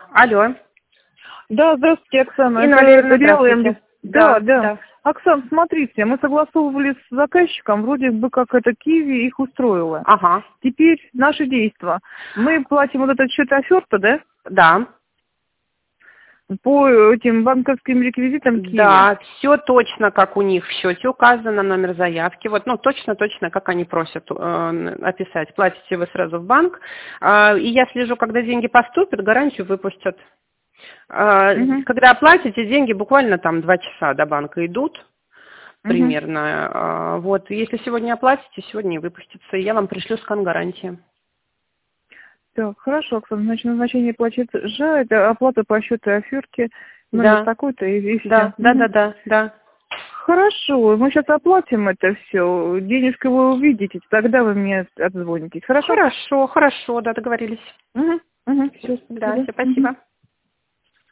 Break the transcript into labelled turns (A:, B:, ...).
A: Алло.
B: Да, здравствуйте, Оксана.
A: Инна
B: Это
A: Валерьевна,
B: Реал
A: здравствуйте.
B: МД. Да.
A: Да.
B: Оксан, смотрите, мы согласовывали с заказчиком, вроде бы как это Киви их устроило.
A: Ага.
B: Теперь наши действия. Мы платим вот этот счет оферта, да?
A: Да.
B: По этим банковским реквизитам Киви.
A: Да, все точно, как у них в счете указано, номер заявки. Вот, ну, точно, как они просят описать. Платите вы сразу в банк. И я слежу, когда деньги поступят, гарантию выпустят. Когда оплатите, деньги буквально там 2 часа до банка идут. Примерно. Вот, если сегодня оплатите, сегодня и выпустится. И я вам пришлю скан гарантии.
B: Так, хорошо, Оксана, значит, назначение платежа, это оплата по счету и оферте, номер такой-то и все.
A: Да.
B: Хорошо, мы сейчас оплатим это все, денежку вы увидите, тогда вы мне отзвонитесь, хорошо?
A: Хорошо, да, договорились.
B: Все,
A: Да, все, спасибо.